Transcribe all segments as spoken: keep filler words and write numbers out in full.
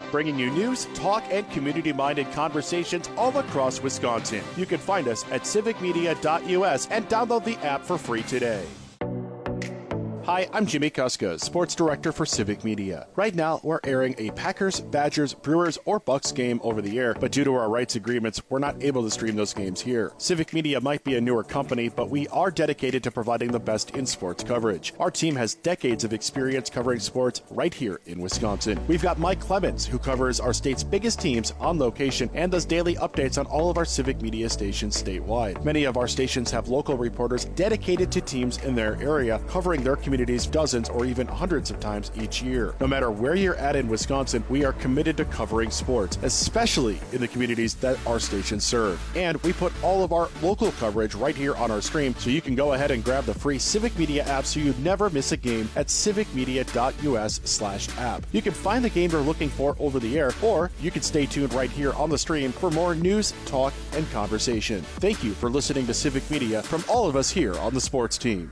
bringing you news, talk, and community-minded conversations all across Wisconsin. You can find us at civic media dot U S and download the app for free today. Hi, I'm Jimmy Kuska, Sports Director for Civic Media. Right now, we're airing a Packers, Badgers, Brewers, or Bucks game over the air, but due to our rights agreements, we're not able to stream those games here. Civic Media might be a newer company, but we are dedicated to providing the best in sports coverage. Our team has decades of experience covering sports right here in Wisconsin. We've got Mike Clemens, who covers our state's biggest teams on location and does daily updates on all of our Civic Media stations statewide. Many of our stations have local reporters dedicated to teams in their area, covering their community dozens or even hundreds of times each year. No matter where you're at in Wisconsin, we are committed to covering sports, especially in the communities that our stations serve. And we put all of our local coverage right here on our stream, so you can go ahead and grab the free Civic Media app so you never miss a game at civic media dot U S slash app. You can find the game you're looking for over the air, or you can stay tuned right here on the stream for more news, talk, and conversation. Thank you for listening to Civic Media from all of us here on the sports team.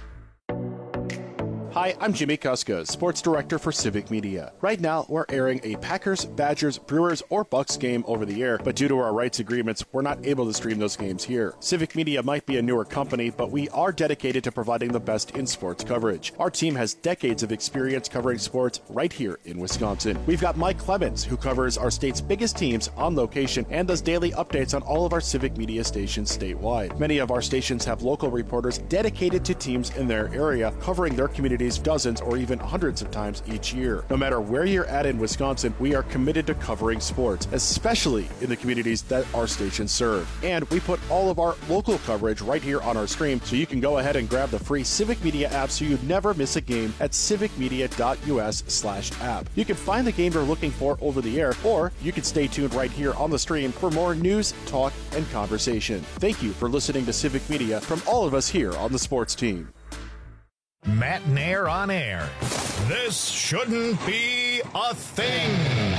Hi, I'm Jimmy Kuska, Sports Director for Civic Media. Right now, we're airing a Packers, Badgers, Brewers, or Bucks game over the air, but due to our rights agreements, we're not able to stream those games here. Civic Media might be a newer company, but we are dedicated to providing the best in sports coverage. Our team has decades of experience covering sports right here in Wisconsin. We've got Mike Clemens, who covers our state's biggest teams on location and does daily updates on all of our Civic Media stations statewide. Many of our stations have local reporters dedicated to teams in their area, covering their communities dozens or even hundreds of times each year. No matter where you're at in Wisconsin, we are committed to covering sports, especially in the communities that our stations serve. And we put all of our local coverage right here on our stream, so you can go ahead and grab the free Civic Media app so you never miss a game at civic media dot U S slash app. You can find the game you're looking for over the air, or you can stay tuned right here on the stream for more news, talk, and conversation. Thank you for listening to Civic Media from all of us here on the sports team. Matt Nair on air. This shouldn't be a thing.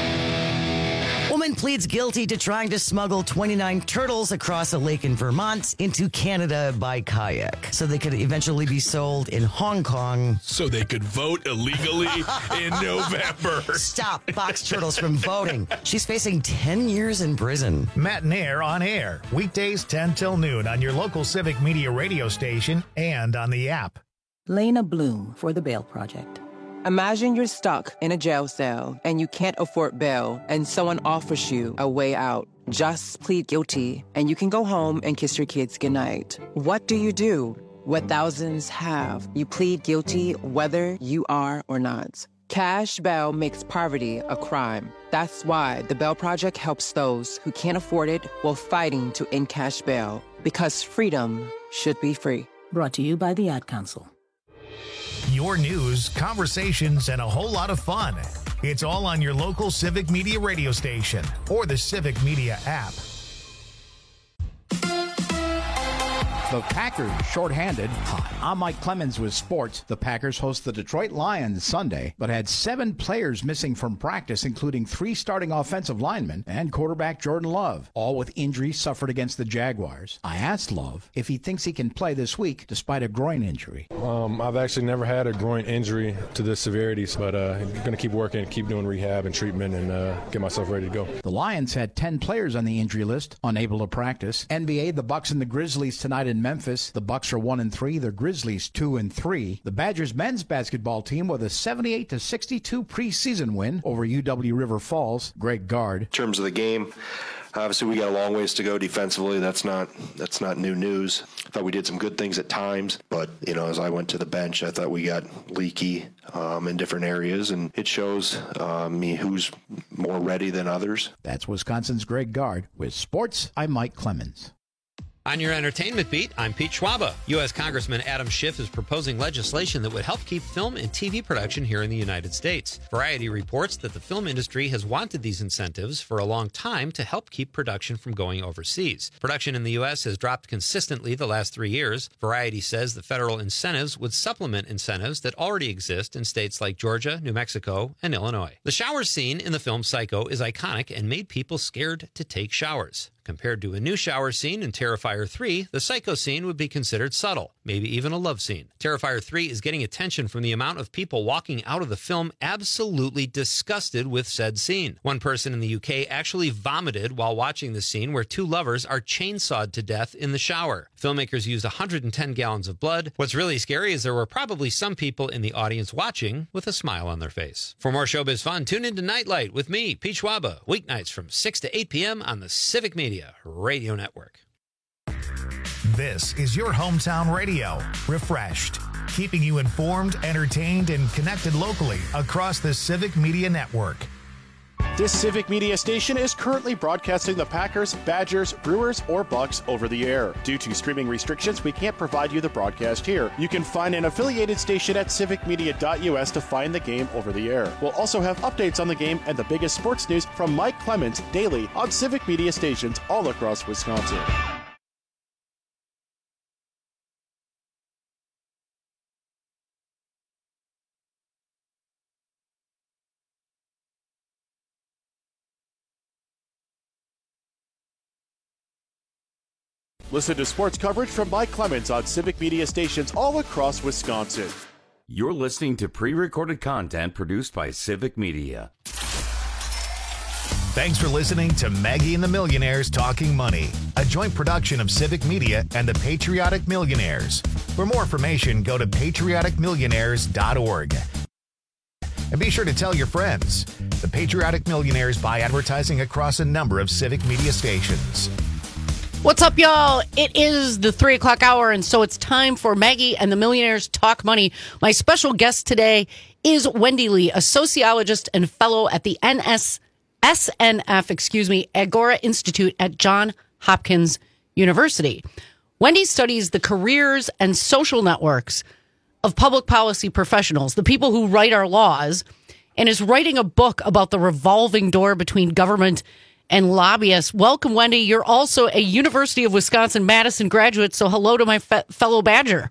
Woman pleads guilty to trying to smuggle twenty-nine turtles across a lake in Vermont into Canada by kayak, so they could eventually be sold in Hong Kong. So they could vote illegally in November. Stop box turtles from voting. She's facing ten years in prison. Matt Nair on air. Weekdays ten till noon on your local Civic Media radio station and on the app. Lena Bloom for the Bail Project. Imagine you're stuck in a jail cell and you can't afford bail and someone offers you a way out. Just plead guilty and you can go home and kiss your kids goodnight. What do you do? What thousands have. You plead guilty whether you are or not. Cash bail makes poverty a crime. That's why the Bail Project helps those who can't afford it while fighting to end cash bail. Because freedom should be free. Brought to you by the Ad Council. Your news, conversations, and a whole lot of fun. It's all on your local Civic Media radio station or the Civic Media app. The Packers shorthanded. Hi, I'm Mike Clemens with sports. The Packers host the Detroit Lions Sunday, but had seven players missing from practice, including three starting offensive linemen and quarterback Jordan Love, all with injuries suffered against the Jaguars. I asked Love if he thinks he can play this week despite a groin injury. Um, I've actually never had a groin injury to this severity, but uh, I'm going to keep working, keep doing rehab and treatment, and uh, get myself ready to go. The Lions had ten players on the injury list, unable to practice. N B A, the Bucks and the Grizzlies tonight in Memphis. The Bucks are one and three. The Grizzlies two and three. The Badgers men's basketball team with a seventy-eight to sixty-two preseason win over U W River Falls. Greg Gard. In terms of the game, obviously we got a long ways to go defensively. That's not that's not new news. I thought we did some good things at times, but you know, as I went to the bench, I thought we got leaky um, in different areas, and it shows uh, me who's more ready than others. That's Wisconsin's Greg Gard. With sports, I'm Mike Clemens. On your entertainment beat, I'm Pete Schwaba. U S Congressman Adam Schiff is proposing legislation that would help keep film and T V production here in the United States. Variety reports that the film industry has wanted these incentives for a long time to help keep production from going overseas. Production in the U S has dropped consistently the last three years. Variety says the federal incentives would supplement incentives that already exist in states like Georgia, New Mexico, and Illinois. The shower scene in the film Psycho is iconic and made people scared to take showers. Compared to a new shower scene in Terrifier three, the Psycho scene would be considered subtle, maybe even a love scene. Terrifier three is getting attention from the amount of people walking out of the film absolutely disgusted with said scene. One person in the U K actually vomited while watching the scene where two lovers are chainsawed to death in the shower. Filmmakers used one hundred ten gallons of blood. What's really scary is there were probably some people in the audience watching with a smile on their face. For more showbiz fun, tune into Nightlight with me, Pete Schwaba, weeknights from six to eight p.m. on the Civic Media Radio Network. This is your hometown radio, refreshed, keeping you informed, entertained, and connected locally across the Civic Media Network. This Civic Media station is currently broadcasting the Packers, Badgers, Brewers, or Bucks over the air. Due to streaming restrictions, we can't provide you the broadcast here. You can find an affiliated station at civic media dot u s to find the game over the air. We'll also have updates on the game and the biggest sports news from Mike Clemens daily on Civic Media stations all across Wisconsin. Listen to sports coverage from Mike Clemens on Civic Media stations all across Wisconsin. You're listening to pre-recorded content produced by Civic Media. Thanks for listening to Maggie and the Millionaires Talking Money, a joint production of Civic Media and the Patriotic Millionaires. For more information, go to patriotic millionaires dot org. And be sure to tell your friends. The Patriotic Millionaires buy advertising across a number of Civic Media stations. What's up, y'all? It is the three o'clock hour, and so it's time for Maggie and the Millionaires Talk Money. My special guest today is Wendy Lee, a sociologist and fellow at the N S S N F, excuse me, Agora Institute at Johns Hopkins University. Wendy studies the careers and social networks of public policy professionals, the people who write our laws, and is writing a book about the revolving door between government and lobbyists. Welcome, Wendy. You're also a University of Wisconsin-Madison graduate, so hello to my fe- fellow Badger.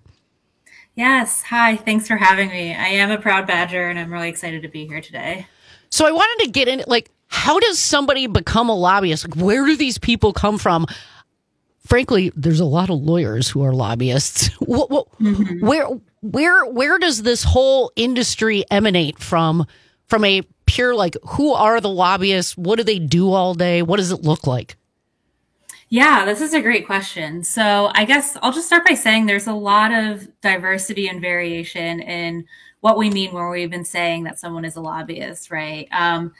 Yes. Hi. Thanks for having me. I am a proud Badger, and I'm really excited to be here today. So I wanted to get in, like, how does somebody become a lobbyist? Like, where do these people come from? Frankly, there's a lot of lawyers who are lobbyists. what, what, mm-hmm. Where, where, where does this whole industry emanate from? From a pure, like, who are the lobbyists? What do they do all day? What does it look like? Yeah, this is a great question. So I guess I'll just start by saying there's a lot of diversity and variation in what we mean when we've been saying that someone is a lobbyist, right? Um,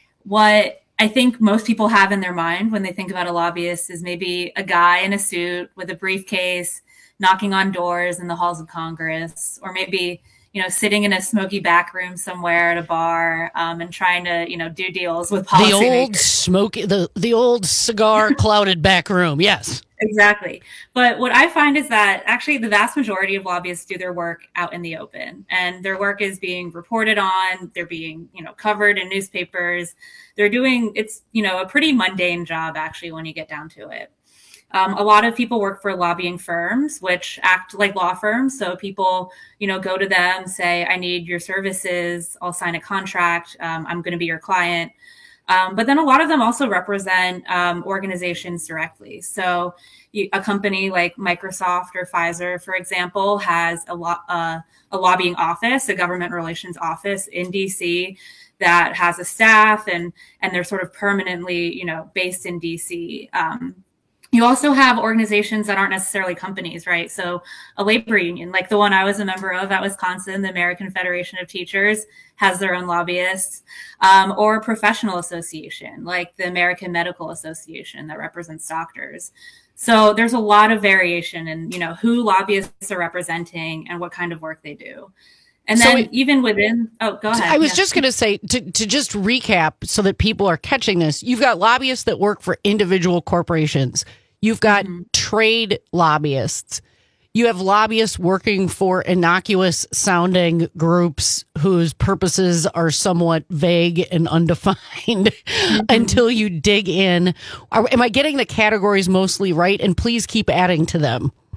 what I think most people have in their mind when they think about a lobbyist is maybe a guy in a suit with a briefcase knocking on doors in the halls of Congress, or maybe, you know, sitting in a smoky back room somewhere at a bar um, and trying to, you know, do deals with policymakers. The old smoky, the, the old cigar clouded back room. Yes, exactly. But what I find is that actually the vast majority of lobbyists do their work out in the open, and their work is being reported on. They're being, you know, covered in newspapers. They're doing, it's, you know, a pretty mundane job actually when you get down to it. Um, a lot of people work for lobbying firms, which act like law firms. So people, you know, go to them, say, I need your services. I'll sign a contract. Um, I'm going to be your client. Um, but then a lot of them also represent um, organizations directly. So you, a company like Microsoft or Pfizer, for example, has a, lo- uh, a lobbying office, a government relations office in D C that has a staff, and and they're sort of permanently, you know, based in D C. Um, You also have organizations that aren't necessarily companies, right? So a labor union, like the one I was a member of at Wisconsin, the American Federation of Teachers, has their own lobbyists, um, or a professional association like the American Medical Association that represents doctors. So there's a lot of variation in, you know, who lobbyists are representing and what kind of work they do. And then so it, even within, oh, go ahead. I was yeah. just going to say, to, to just recap so that people are catching this, you've got lobbyists that work for individual corporations. You've got mm-hmm. trade lobbyists. You have lobbyists working for innocuous sounding groups whose purposes are somewhat vague and undefined mm-hmm. until you dig in. Are, am I getting the categories mostly right? And please keep adding to them.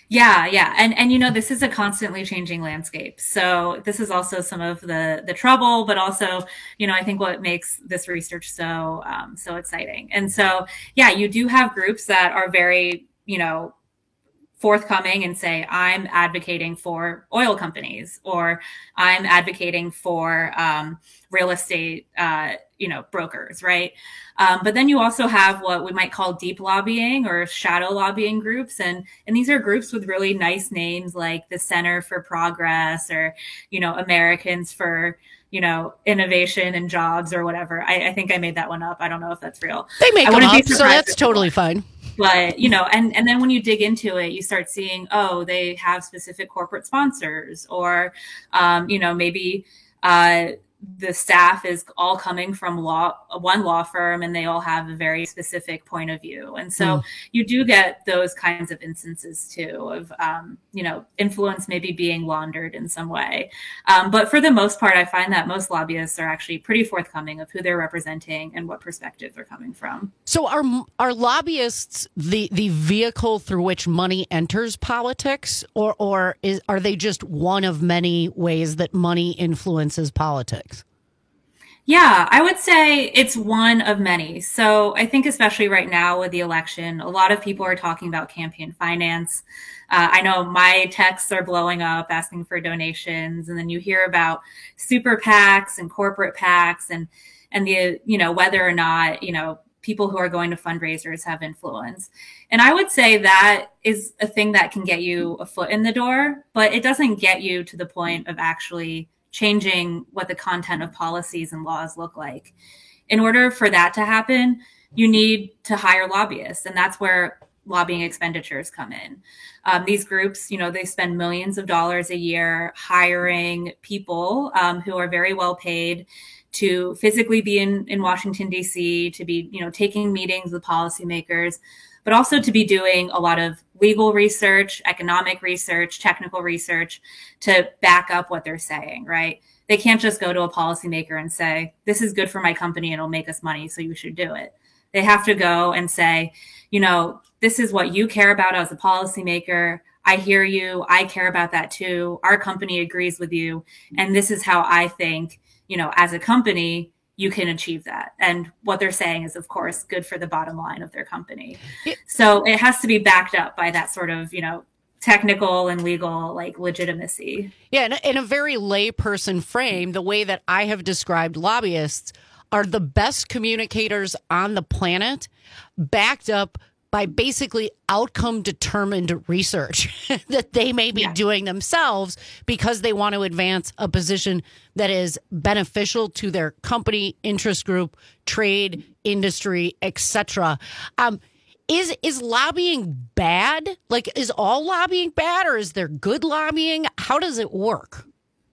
Yeah, yeah. And and you know, this is a constantly changing landscape. So this is also some of the the trouble, but also, you know, I think what makes this research so um, so exciting. And so, yeah, you do have groups that are very, you know, forthcoming and say, I'm advocating for oil companies, or I'm advocating for um, real estate, uh, you know, brokers, right? Um, but then you also have what we might call deep lobbying or shadow lobbying groups. And, and these are groups with really nice names like the Center for Progress, or, you know, Americans for, you know, Innovation and Jobs, or whatever. I, I think I made that one up. I don't know if that's real. They make I them wouldn't be up, so that's totally fine. But, you know, and, and then when you dig into it, you start seeing, oh, they have specific corporate sponsors, or, um, you know, maybe uh, the staff is all coming from law, one law firm, and they all have a very specific point of view. And so mm. you do get those kinds of instances too of, um, you know, influence maybe being laundered in some way. Um, but for the most part, I find that most lobbyists are actually pretty forthcoming of who they're representing and what perspective they're coming from. So are are lobbyists the, the vehicle through which money enters politics, or, or is, are they just one of many ways that money influences politics? Yeah, I would say it's one of many. So I think especially right now with the election, a lot of people are talking about campaign finance. Uh, I know my texts are blowing up asking for donations, and then you hear about super PACs and corporate PACs, and and the, you know, whether or not, you know, people who are going to fundraisers have influence. And I would say that is a thing that can get you a foot in the door, but it doesn't get you to the point of actually changing what the content of policies and laws look like. In order for that to happen, you need to hire lobbyists, and that's where lobbying expenditures come in. Um, these groups, you know, they spend millions of dollars a year hiring people um, who are very well paid to physically be in, in Washington, D C, to be, you know, taking meetings with policymakers, but also to be doing a lot of legal research, economic research, technical research to back up what they're saying, right? They can't just go to a policymaker and say, this is good for my company and it'll make us money, so you should do it. They have to go and say, you know, this is what you care about as a policymaker. I hear you. I care about that too. Our company agrees with you. And this is how I think, you know, as a company, you can achieve that. And what they're saying is, of course, good for the bottom line of their company. Yeah. So it has to be backed up by that sort of, you know, technical and legal like legitimacy. Yeah. In a, in a very layperson frame, the way that I have described lobbyists are the best communicators on the planet, backed up by basically outcome determined research that they may be yeah. doing themselves because they want to advance a position that is beneficial to their company, interest group, trade, industry, et cetera. Um, is is lobbying bad? Like, is all lobbying bad, or is there good lobbying? How does it work?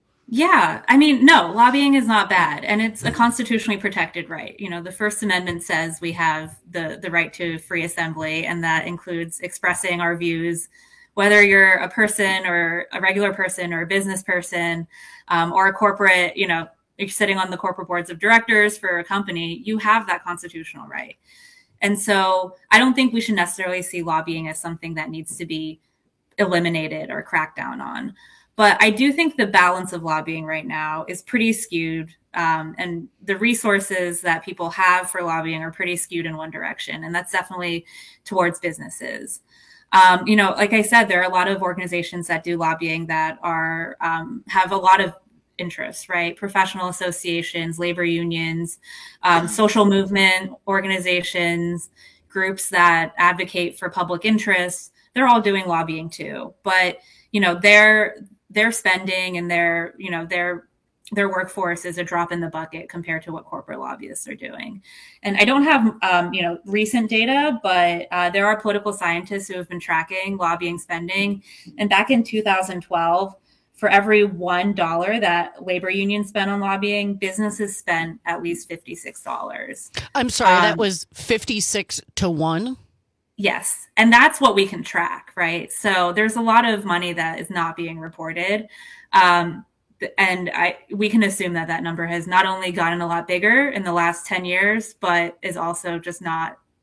Yeah, I mean, no, lobbying is not bad, and it's a constitutionally protected right. You know, the First Amendment says we have the, the right to free assembly, and that includes expressing our views, whether you're a person or a regular person or a business person um, or a corporate, you know, you're sitting on the corporate boards of directors for a company, you have that constitutional right. And so I don't think we should necessarily see lobbying as something that needs to be eliminated or cracked down on. But I do think the balance of lobbying right now is pretty skewed, um, and the resources that people have for lobbying are pretty skewed in one direction, and that's definitely towards businesses. Um, you know, like I said, there are a lot of organizations that do lobbying that are um, have a lot of interests, right? Professional associations, labor unions, um, social movement organizations, groups that advocate for public interests. They're all doing lobbying too, but you know, they're their spending and their, you know, their their workforce is a drop in the bucket compared to what corporate lobbyists are doing. And I don't have, um, you know, recent data, but uh, there are political scientists who have been tracking lobbying spending. And back in two thousand twelve, for every one dollar that labor unions spent on lobbying, businesses spent at least fifty-six dollars. I'm sorry, um, that was fifty-six to one? Yes. And that's what we can track, right? So there's a lot of money that is not being reported. Um, and I, we can assume that that number has not only gotten a lot bigger in the last ten years, but is also just not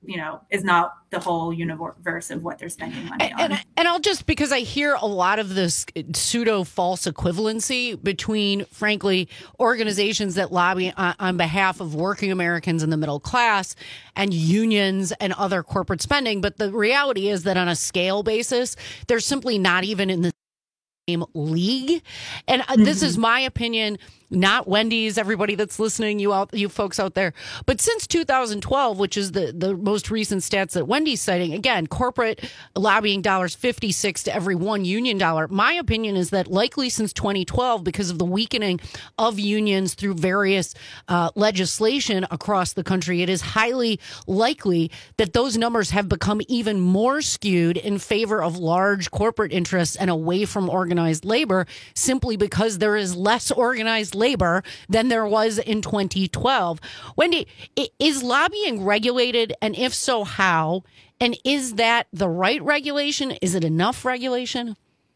you know, is not the whole universe of what they're spending money on. And, and I'll just, because I hear a lot of this pseudo false equivalency between, frankly, organizations that lobby on, on behalf of working Americans in the middle class and unions and other corporate spending. But the reality is that on a scale basis, they're simply not even in the same league. And mm-hmm. this is my opinion, not Wendy's, everybody that's listening, you out, you folks out there. But since two thousand twelve, which is the, the most recent stats that Wendy's citing, again, corporate lobbying dollars, fifty-six to every one union dollar. My opinion is that likely since twenty twelve, because of the weakening of unions through various uh, legislation across the country, it is highly likely that those numbers have become even more skewed in favor of large corporate interests and away from organized labor, simply because there is less organized labor than there was in twenty twelve. Wendy, is lobbying regulated? And if so, how? And is that the right regulation? Is it enough regulation?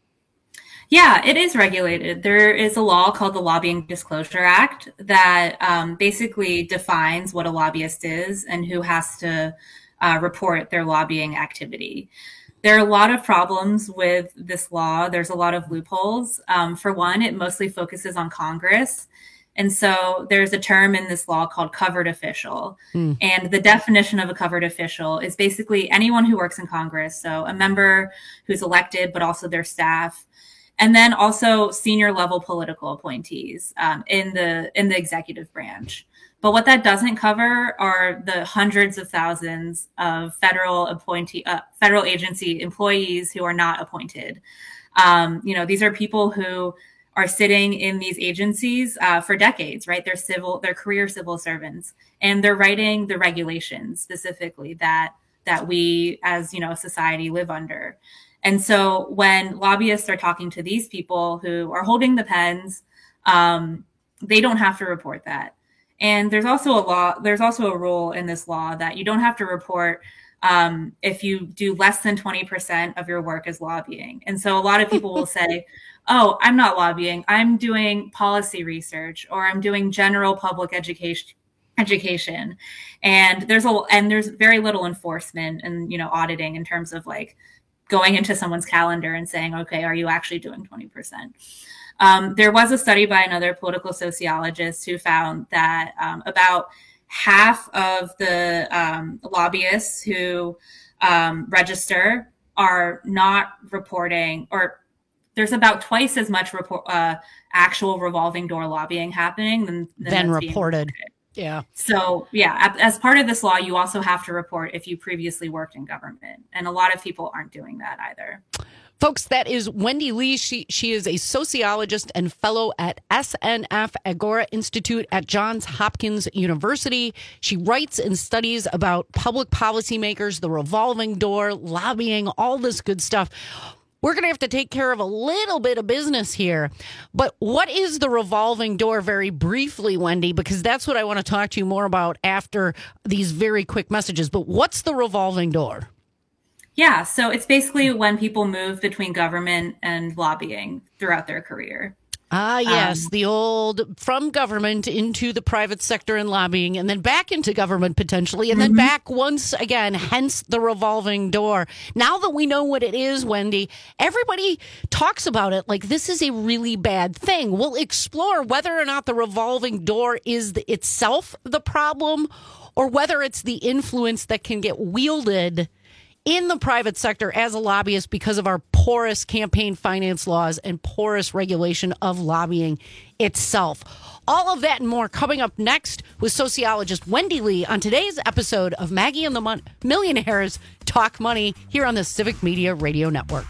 Yeah, it is regulated. There is a law called the Lobbying Disclosure Act that um, basically defines what a lobbyist is and who has to uh, report their lobbying activity. There are a lot of problems with this law. There's a lot of loopholes. Um, for one, it mostly focuses on Congress. And so there's a term in this law called covered official. Mm. And the definition of a covered official is basically anyone who works in Congress. So a member who's elected, but also their staff. And then also senior level political appointees um, in the in the executive branch. But what that doesn't cover are the hundreds of thousands of federal appointee, uh, federal agency employees who are not appointed. Um, you know, these are people who are sitting in these agencies uh, for decades, right? They're civil, they're career civil servants, and they're writing the regulations specifically that that we, as you know, society live under. And so when lobbyists are talking to these people who are holding the pens, um, they don't have to report that. And there's also a law, there's also a rule in this law that you don't have to report um, if you do less than twenty percent of your work as lobbying. And so a lot of people will say, oh, I'm not lobbying, I'm doing policy research, or I'm doing general public education education. And there's a, and there's very little enforcement and, you know, auditing in terms of like going into someone's calendar and saying, okay, are you actually doing twenty percent? Um, there was a study by another political sociologist who found that um, about half of the um, lobbyists who um, register are not reporting, or there's about twice as much report, uh, actual revolving door lobbying happening than, than, than reported. reported. Yeah. So, yeah, as part of this law, you also have to report if you previously worked in government. And a lot of people aren't doing that either. Folks, that is Wendy Lee. She she is a sociologist and fellow at S N F Agora Institute at Johns Hopkins University. She writes and studies about public policymakers, the revolving door, lobbying, all this good stuff. We're going to have to take care of a little bit of business here. But what is the revolving door, very briefly, Wendy? Because that's what I want to talk to you more about after these very quick messages. But what's the revolving door? Yeah, so it's basically when people move between government and lobbying throughout their career. Ah, yes, um, the old from government into the private sector and lobbying, and then back into government potentially, and mm-hmm. then back once again, hence the revolving door. Now that we know what it is, Wendy, everybody talks about it like this is a really bad thing. We'll explore whether or not the revolving door is the, itself the problem, or whether it's the influence that can get wielded in the private sector as a lobbyist because of our porous campaign finance laws and porous regulation of lobbying itself. All of that and more coming up next with sociologist Wendy Lee on today's episode of Maggie and the Mon- Millionaires Talk Money here on the Civic Media Radio Network.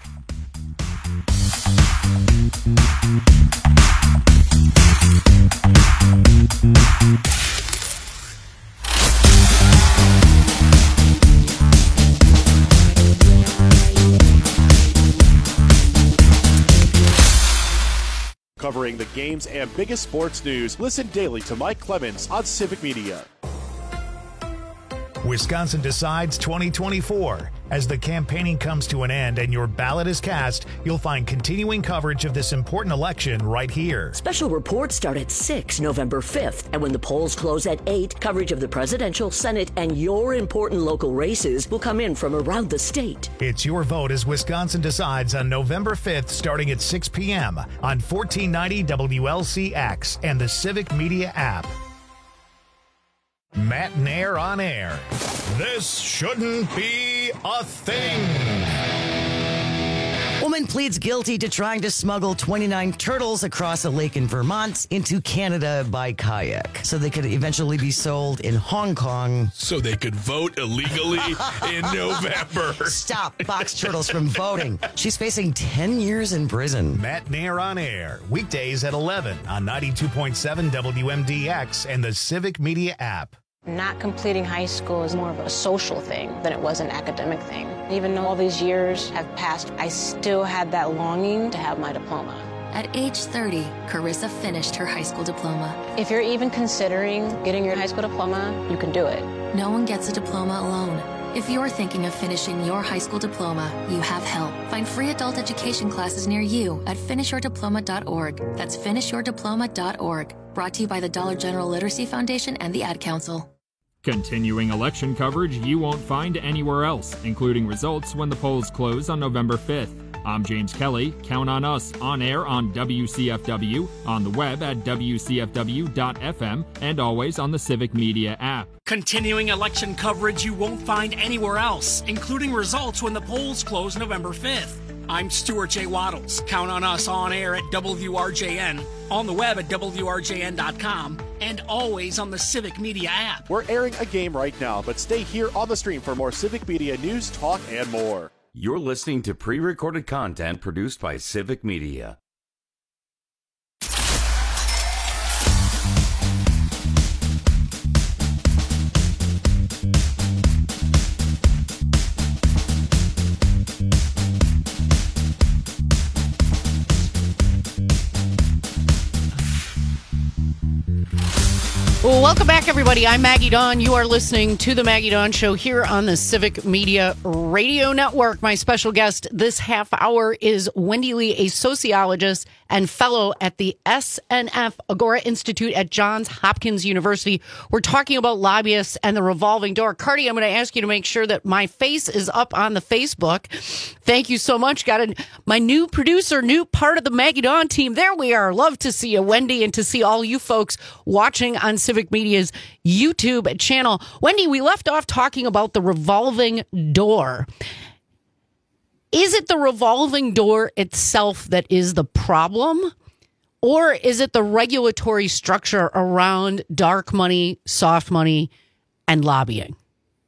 Covering the games and biggest sports news, listen daily to Mike Clemens on Civic Media. Wisconsin Decides twenty twenty-four. As the campaigning comes to an end and your ballot is cast, you'll find continuing coverage of this important election right here. Special reports start at six November fifth, and when the polls close at eight, coverage of the presidential, Senate, and your important local races will come in from around the state. It's your vote as Wisconsin decides on November fifth, starting at six p.m. on fourteen ninety W L C X and the Civic Media app. Matt Nair on air. This shouldn't be a thing. Woman pleads guilty to trying to smuggle twenty-nine turtles across a lake in Vermont into Canada by kayak so they could eventually be sold in Hong Kong. So they could vote illegally in November. Stop box turtles from voting. She's facing ten years in prison. Matt Nair on air. Weekdays at eleven on ninety-two point seven W M D X and the Civic Media app. Not completing high school is more of a social thing than it was an academic thing. Even though all these years have passed, I still had that longing to have my diploma. At age thirty, Carissa finished her high school diploma. If you're even considering getting your high school diploma, you can do it. No one gets a diploma alone. If you're thinking of finishing your high school diploma, you have help. Find free adult education classes near you at finish your diploma dot org. That's finish your diploma dot org. Brought to you by the Dollar General Literacy Foundation and the Ad Council. Continuing election coverage you won't find anywhere else, including results when the polls close on November fifth. I'm James Kelly. Count on us on air on W C F W, on the web at W C F W dot F M, and always on the Civic Media app. Continuing election coverage you won't find anywhere else, including results when the polls close November fifth. I'm Stuart J. Waddles. Count on us on air at W R J N, on the web at W R J N dot com, and always on the Civic Media app. We're airing a game right now, but stay here on the stream for more Civic Media news, talk, and more. You're listening to pre-recorded content produced by Civic Media. Well, welcome back, everybody. I'm Maggie Dawn. You are listening to The Maggie Dawn Show here on the Civic Media Radio Network. My special guest this half hour is Wendy Lee, a sociologist and fellow at the S N F Agora Institute at Johns Hopkins University. We're talking about lobbyists and the revolving door. Cardi, I'm going to ask you to make sure that my face is up on the Facebook. Thank you so much. Got a, my new producer, new part of the Maggie Dawn team. There we are. Love to see you, Wendy, and to see all you folks watching on Civic Media's YouTube channel. Wendy, we left off talking about the revolving door. Is it the revolving door itself that is the problem? Or is it the regulatory structure around dark money, soft money, and lobbying?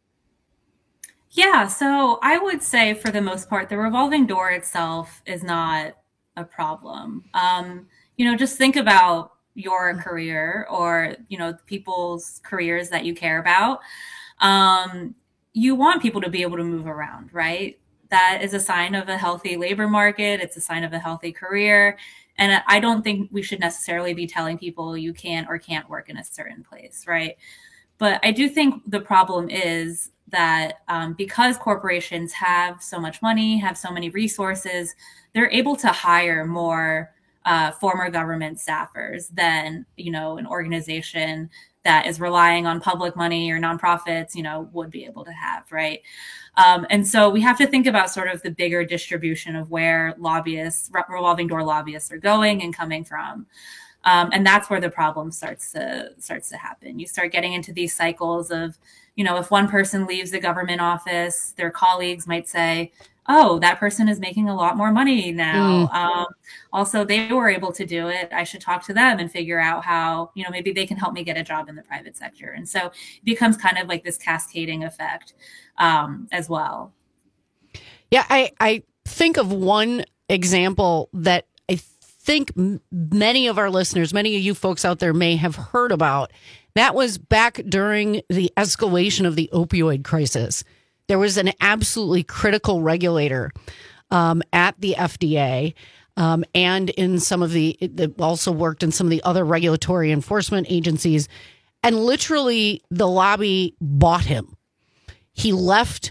Yeah, so I would say for the most part, the revolving door itself is not a problem. Um, you know, just think about your career or, you know, people's careers that you care about. Um, you want people to be able to move around, right? That is a sign of a healthy labor market. It's a sign of a healthy career. And I don't think we should necessarily be telling people you can or can't work in a certain place, right? But I do think the problem is that um, because corporations have so much money, have so many resources, they're able to hire more uh, former government staffers than, you know, an organization that is relying on public money or nonprofits, you know, would be able to have, right? Um, and so we have to think about sort of the bigger distribution of where lobbyists, revolving door lobbyists are going and coming from. Um, and that's where the problem starts to starts to happen. You start getting into these cycles of, you know, if one person leaves the government office, their colleagues might say, oh, that person is making a lot more money now. Mm. Um, also, they were able to do it. I should talk to them and figure out how, you know, maybe they can help me get a job in the private sector. And so it becomes kind of like this cascading effect um, as well. Yeah, I, I think of one example that I think many of our listeners, many of you folks out there may have heard about. That was back during the escalation of the opioid crisis. There was an absolutely critical regulator um, at the F D A um, and in some of the, it also worked in some of the other regulatory enforcement agencies. And literally the lobby bought him. He left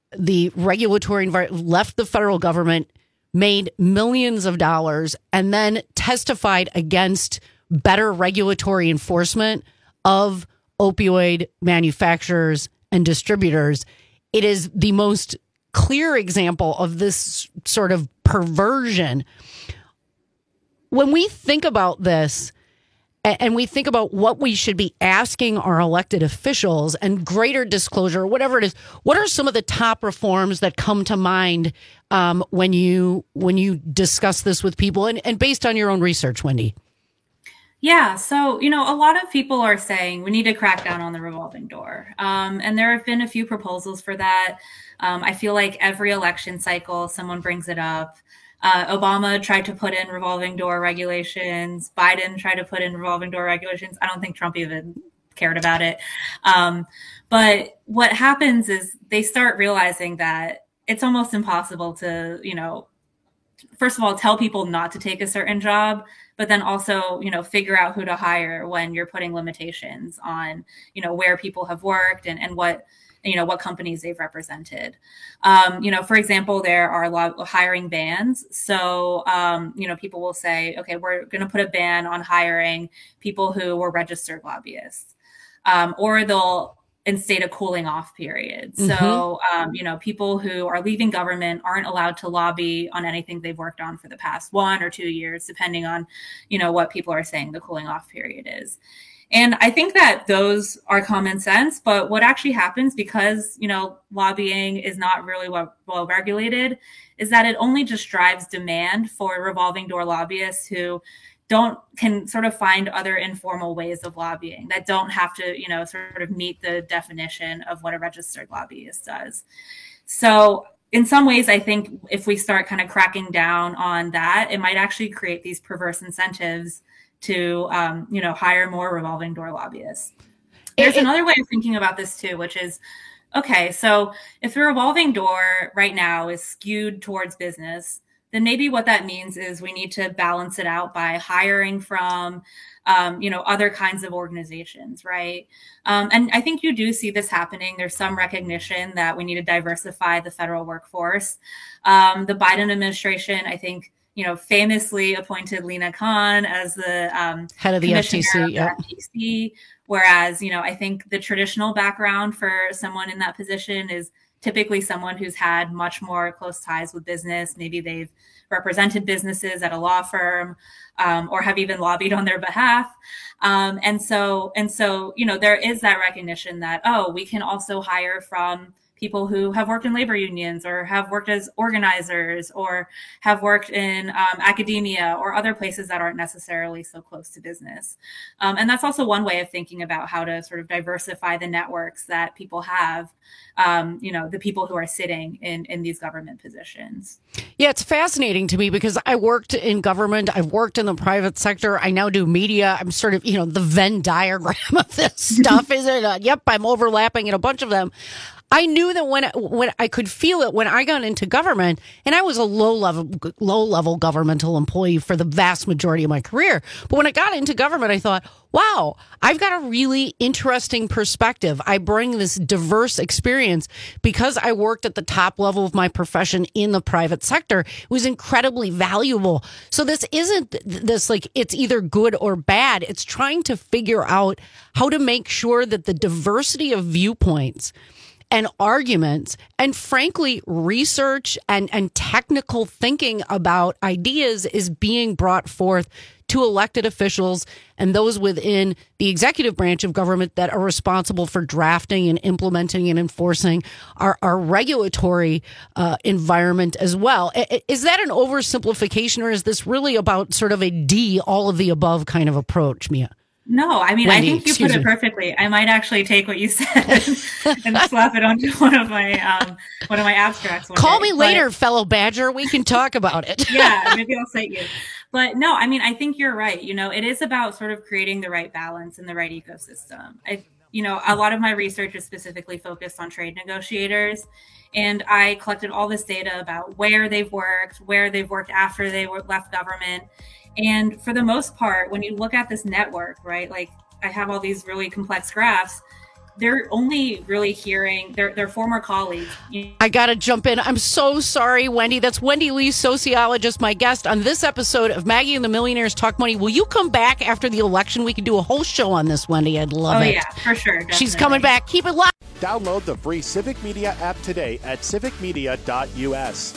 the regulatory environment, left the federal government, made millions of dollars, and then testified against better regulatory enforcement of opioid manufacturers and distributors. It is the most clear example of this sort of perversion. When we think about this, and we think about what we should be asking our elected officials and greater disclosure, whatever it is, what are some of the top reforms that come to mind um, when you when you discuss this with people, and, and based on your own research, Wendy? Yeah, so, you know, a lot of people are saying we need to crack down on the revolving door. Um, and there have been a few proposals for that. Um, I feel like every election cycle, someone brings it up. Uh, Obama tried to put in revolving door regulations. Biden tried to put in revolving door regulations. I don't think Trump even cared about it. Um, but what happens is they start realizing that it's almost impossible to, you know, first of all, tell people not to take a certain job, but then also, you know, figure out who to hire when you're putting limitations on, you know, where people have worked and, and what, you know, what companies they've represented. Um, you know, for example, there are a lot of hiring bans. So, um, you know, people will say, okay, we're going to put a ban on hiring people who were registered lobbyists. Um, or they'll instate a cooling off period. Mm-hmm. So, um, you know, people who are leaving government aren't allowed to lobby on anything they've worked on for the past one or two years, depending on, you know, what people are saying the cooling off period is. And I think that those are common sense, but what actually happens, because, you know, lobbying is not really well, well regulated, is that it only just drives demand for revolving door lobbyists who don't can sort of find other informal ways of lobbying that don't have to, you know, sort of meet the definition of what a registered lobbyist does. So in some ways, I think if we start kind of cracking down on that, it might actually create these perverse incentives to, um, you know, hire more revolving door lobbyists. There's it, another way of thinking about this too, which is, okay, so if the revolving door right now is skewed towards business, then maybe what that means is we need to balance it out by hiring from, um, you know, other kinds of organizations, right? Um, and I think you do see this happening. There's some recognition that we need to diversify the federal workforce. Um, the Biden administration, I think, you know, famously appointed Lina Khan as the um, head of the F T C, yeah. F T C, whereas, you know, I think the traditional background for someone in that position is typically someone who's had much more close ties with business. Maybe they've represented businesses at a law firm, um, or have even lobbied on their behalf. Um, and so, and so, you know, there is that recognition that, oh, we can also hire from people who have worked in labor unions or have worked as organizers or have worked in um, academia or other places that aren't necessarily so close to business. Um, and that's also one way of thinking about how to sort of diversify the networks that people have, um, you know, the people who are sitting in, in these government positions. Yeah, it's fascinating to me because I worked in government. I've worked in the private sector. I now do media. I'm sort of, you know, the Venn diagram of this stuff. Is it? Uh, yep, I'm overlapping in a bunch of them. I knew that when when I could feel it when I got into government, and I was a low level low level governmental employee for the vast majority of my career. But when I got into government, I thought, wow, I've got a really interesting perspective. I bring this diverse experience because I worked at the top level of my profession in the private sector. It was incredibly valuable. So this isn't this like it's either good or bad. It's trying to figure out how to make sure that the diversity of viewpoints and arguments and frankly research and, and technical thinking about ideas is being brought forth to elected officials and those within the executive branch of government that are responsible for drafting and implementing and enforcing our, our regulatory uh, environment as well. Is that an oversimplification, or is this really about sort of a D, all of the above kind of approach, Mia? No, I mean, Wendy, I think you put it me. perfectly. I might actually take what you said and slap it onto one of my um, one of my abstracts. One Call day. me later, but, fellow Badger. We can talk about it. Yeah, maybe I'll cite you. But no, I mean, I think you're right. You know, it is about sort of creating the right balance and the right ecosystem. I, you know, a lot of my research is specifically focused on trade negotiators. And I collected all this data about where they've worked, where they've worked after they were left government. And for the most part, when you look at this network, right, like I have all these really complex graphs, they're only really hearing their, their former colleagues. I got to jump in. I'm so sorry, Wendy. That's Wendy Lee, sociologist, my guest on this episode of Maggie and the Millionaires Talk Money. Will you come back after the election? We can do a whole show on this, Wendy. I'd love oh, it. Oh, yeah, for sure. Definitely. She's coming back. Keep it locked. Download the free Civic Media app today at civic media dot u s.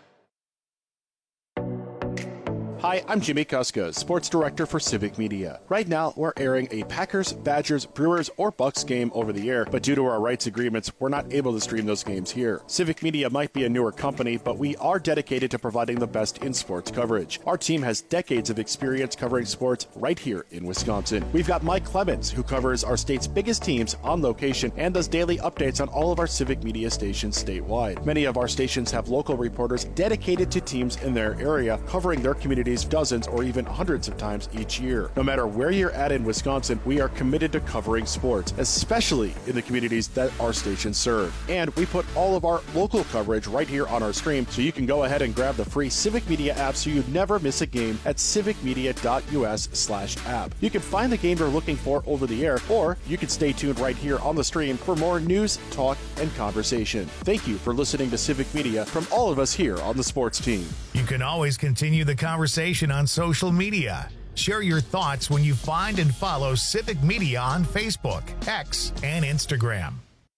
Hi, I'm Jimmy Kuska, Sports Director for Civic Media. Right now, we're airing a Packers, Badgers, Brewers, or Bucks game over the air, but due to our rights agreements, we're not able to stream those games here. Civic Media might be a newer company, but we are dedicated to providing the best in sports coverage. Our team has decades of experience covering sports right here in Wisconsin. We've got Mike Clemens, who covers our state's biggest teams on location and does daily updates on all of our Civic Media stations statewide. Many of our stations have local reporters dedicated to teams in their area, covering their communities dozens or even hundreds of times each year. No matter where you're at in Wisconsin, we are committed to covering sports, especially in the communities that our stations serve. And we put all of our local coverage right here on our stream, so you can go ahead and grab the free Civic Media app so you never miss a game at civic media dot u s slash app. You can find the game you're looking for over the air, or you can stay tuned right here on the stream for more news, talk, and conversation. Thank you for listening to Civic Media from all of us here on the sports team. You can always continue the conversation on social media. Share your thoughts when you find and follow Civic Media on Facebook, X, and Instagram.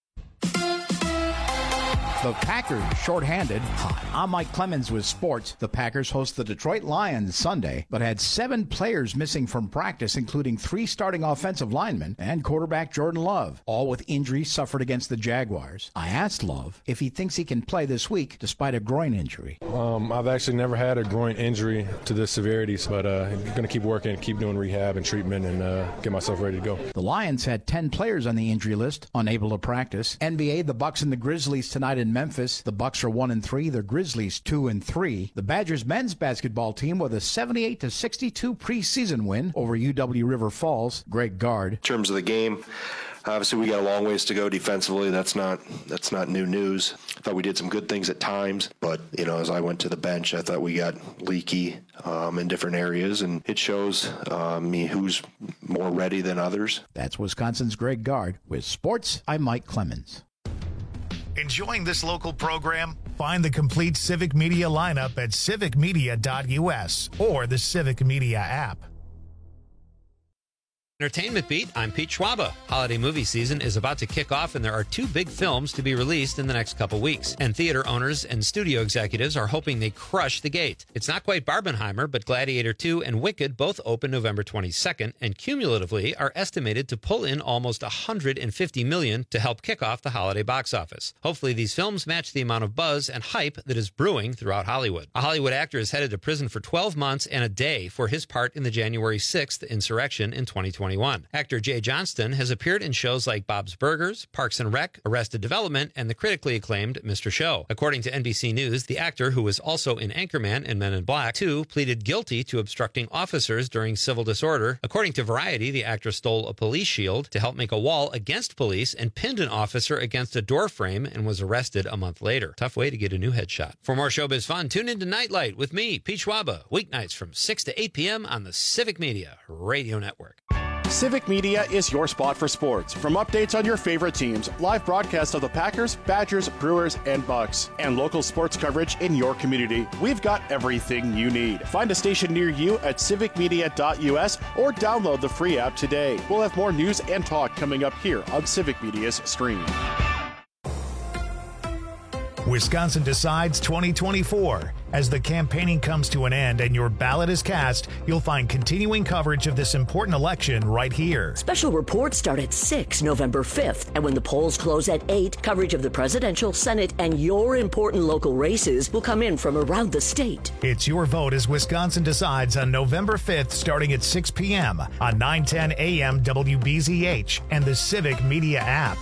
The Packers shorthanded. Hi, I'm Mike Clemens with sports. The Packers host the Detroit Lions Sunday, but had seven players missing from practice, including three starting offensive linemen and quarterback Jordan Love, all with injuries suffered against the Jaguars. I asked Love if he thinks he can play this week despite a groin injury. Um, I've actually never had a groin injury to this severity, but uh, I'm going to keep working, keep doing rehab and treatment, and uh, get myself ready to go. The Lions had ten players on the injury list, unable to practice. N B A, the Bucks and the Grizzlies tonight in Memphis. The Bucks are one and three. The Grizzlies two and three. The Badgers men's basketball team with a seventy-eight to sixty-two preseason win over U W River Falls. Greg Gard. In terms of the game, obviously we got a long ways to go defensively. That's not that's not new news. I thought we did some good things at times, but you know, as I went to the bench, I thought we got leaky um, in different areas, and it shows um, me who's more ready than others. That's Wisconsin's Greg Gard. With sports, I'm Mike Clemens. Enjoying this local program? Find the complete Civic Media lineup at civic media dot u s or the Civic Media app. Entertainment Beat, I'm Pete Schwaba. Holiday movie season is about to kick off, and there are two big films to be released in the next couple weeks. And theater owners and studio executives are hoping they crush the gate. It's not quite Barbenheimer, but Gladiator two and Wicked both open November twenty-second, and cumulatively are estimated to pull in almost one hundred fifty million dollars to help kick off the holiday box office. Hopefully these films match the amount of buzz and hype that is brewing throughout Hollywood. A Hollywood actor is headed to prison for twelve months and a day for his part in the January sixth insurrection in twenty twenty. Actor Jay Johnston has appeared in shows like Bob's Burgers, Parks and Rec, Arrested Development, and the critically acclaimed Mister Show. According to N B C News, the actor, who was also in Anchorman and Men in Black two, pleaded guilty to obstructing officers during civil disorder. According to Variety, the actor stole a police shield to help make a wall against police and pinned an officer against a door frame and was arrested a month later. Tough way to get a new headshot. For more showbiz fun, tune into Nightlight with me, Pete Schwaba, weeknights from six to eight p.m. on the Civic Media Radio Network. Civic Media is your spot for sports. From updates on your favorite teams, live broadcasts of the Packers, Badgers, Brewers, and Bucks, and local sports coverage in your community, we've got everything you need. Find a station near you at civic media dot u s or download the free app today. We'll have more news and talk coming up here on Civic Media's stream. Wisconsin Decides twenty twenty-four. As the campaigning comes to an end and your ballot is cast, you'll find continuing coverage of this important election right here. Special reports start at six November fifth, and when the polls close at eight, coverage of the presidential, Senate, and your important local races will come in from around the state. It's your vote as Wisconsin Decides on November fifth, starting at six p.m. on nine ten a.m. W B Z H and the Civic Media app.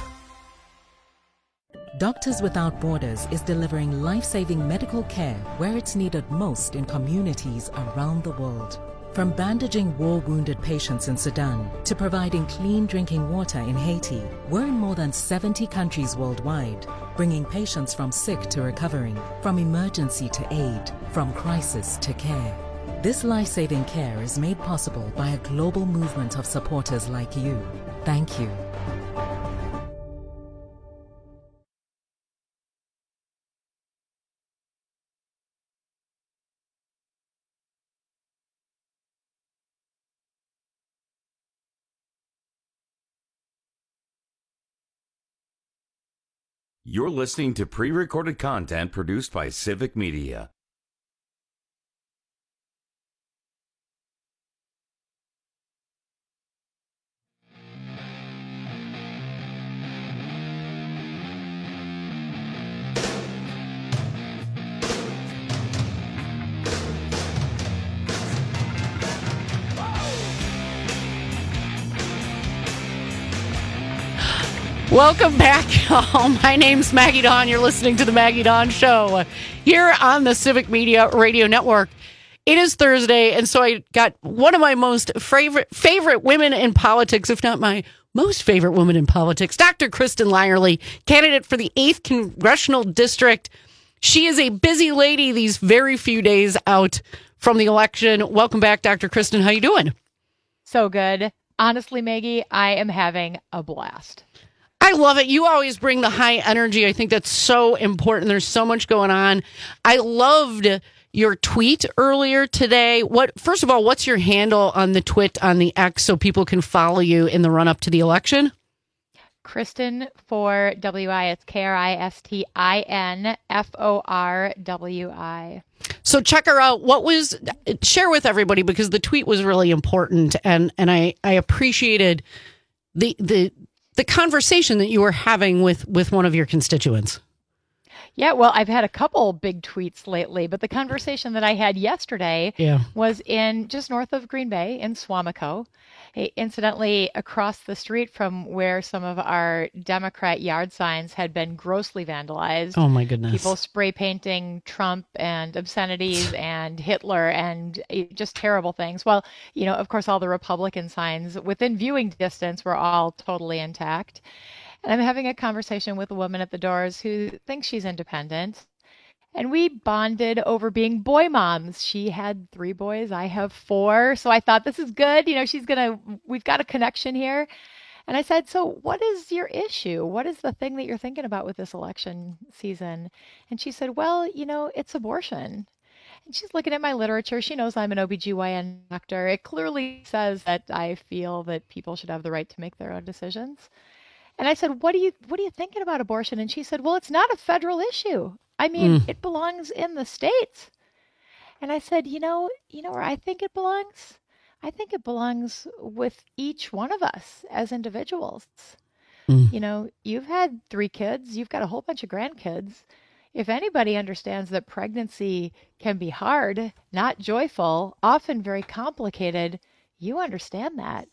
Doctors Without Borders is delivering life-saving medical care where it's needed most in communities around the world. From bandaging war-wounded patients in Sudan to providing clean drinking water in Haiti, we're in more than seventy countries worldwide, bringing patients from sick to recovering, from emergency to aid, from crisis to care. This life-saving care is made possible by a global movement of supporters like you. Thank you. You're listening to pre-recorded content produced by Civic Media. Welcome back, y'all. My name's Maggie Dawn. You're listening to the Maggie Dawn Show here on the Civic Media Radio Network. It is Thursday, and so I got one of my most favorite favorite women in politics, if not my most favorite woman in politics, Doctor Kristen Lyerly, candidate for the eighth Congressional District. She is a busy lady these very few days out from the election. Welcome back, Doctor Kristen. How you doing? So good. Honestly, Maggie, I am having a blast. I love it. You always bring the high energy. I think that's so important. There's so much going on. I loved your tweet earlier today. What, first of all, what's your handle on the twit on the X so people can follow you in the run up to the election? Kristen for W I. It's K R I S T I N F O R W I. So check her out. What was, share with everybody, because the tweet was really important, and and I I appreciated the the. the conversation that you were having with, with one of your constituents. Yeah, well, I've had a couple big tweets lately, but the conversation that I had yesterday yeah. was in just north of Green Bay in Swamico, incidentally across the street from where some of our Democrat yard signs had been grossly vandalized. Oh, my goodness. People spray painting Trump and obscenities and Hitler and just terrible things. Well, you know, of course, all the Republican signs within viewing distance were all totally intact. And I'm having a conversation with a woman at the doors who thinks she's independent. And we bonded over being boy moms. She had three boys. I have four. So I thought, this is good. You know, she's going to, we've got a connection here. And I said, so what is your issue? What is the thing that you're thinking about with this election season? And she said, well, you know, it's abortion. And she's looking at my literature. She knows I'm an O B G Y N doctor. It clearly says that I feel that people should have the right to make their own decisions. And I said, what do you, what are you thinking about abortion? And she said, well, it's not a federal issue. I mean, mm. it belongs in the states. And I said, you know, you know where I think it belongs? I think it belongs with each one of us as individuals. Mm. You know, you've had three kids, you've got a whole bunch of grandkids. If anybody understands that pregnancy can be hard, not joyful, often very complicated, you understand that.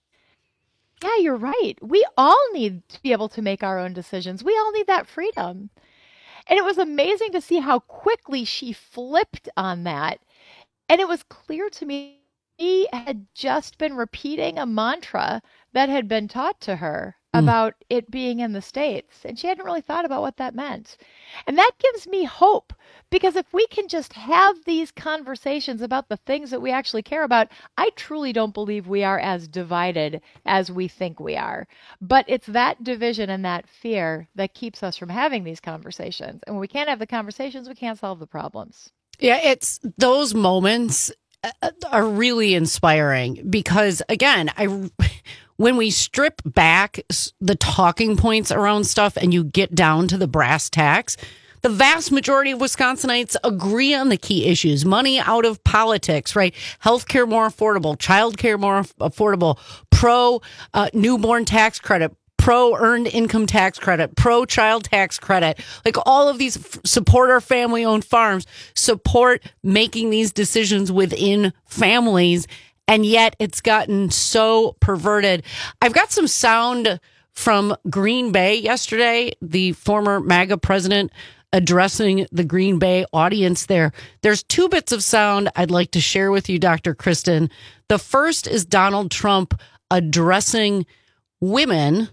Yeah, you're right. We all need to be able to make our own decisions. We all need that freedom. And it was amazing to see how quickly she flipped on that. And it was clear to me she had just been repeating a mantra that had been taught to her mm. about it being in the States. And she hadn't really thought about what that meant. And that gives me hope, because if we can just have these conversations about the things that we actually care about, I truly don't believe we are as divided as we think we are. But it's that division and that fear that keeps us from having these conversations. And when we can't have the conversations, we can't solve the problems. Yeah, it's those moments are really inspiring, because again, I when we strip back the talking points around stuff and you get down to the brass tacks, the vast majority of Wisconsinites agree on the key issues. Money out of politics, right? Healthcare more affordable, childcare more affordable, pro uh, newborn tax credit, pro earned income tax credit, pro child tax credit, like all of these f- support our family owned farms, support making these decisions within families. And yet it's gotten so perverted. I've got some sound from Green Bay yesterday, the former MAGA president addressing the Green Bay audience there. There's two bits of sound I'd like to share with you, Doctor Kristen. The first is Donald Trump addressing women.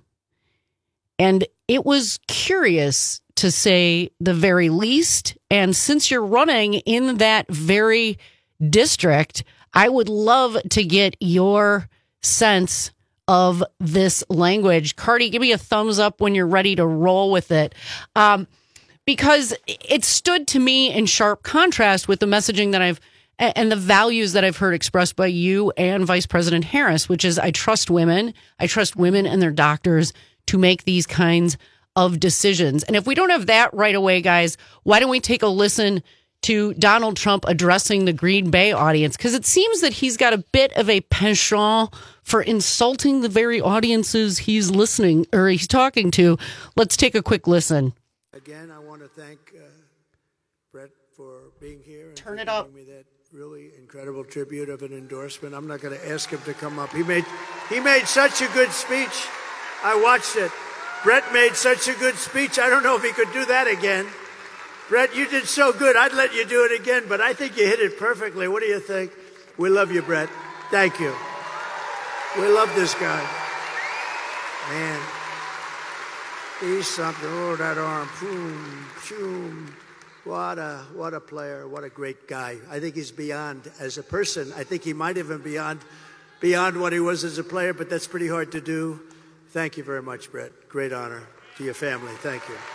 And it was curious, to say the very least. And since you're running in that very district, I would love to get your sense of this language. Cardi, give me a thumbs up when you're ready to roll with it. Um, because it stood to me in sharp contrast with the messaging that I've and the values that I've heard expressed by you and Vice President Harris, which is I trust women. I trust women and their doctors to make these kinds of decisions. And if we don't have that right away, guys, why don't we take a listen to Donald Trump addressing the Green Bay audience? Because it seems that he's got a bit of a penchant for insulting the very audiences he's listening or he's talking to. Let's take a quick listen. Again, I want to thank uh, Brett for being here and Turn for it up. giving me that really incredible tribute of an endorsement. I'm not going to ask him to come up. He made he made such a good speech. I watched it. Brett made such a good speech. I don't know if he could do that again. Brett, you did so good. I'd let you do it again, but I think you hit it perfectly. What do you think? We love you, Brett. Thank you. We love this guy. Man, he's something. Oh, that arm. Boom, boom. What a, what a player. What a great guy. I think he's beyond as a person. I think he might even beyond, beyond what he was as a player, but that's pretty hard to do. Thank you very much, Brett. Great honor to your family. Thank you.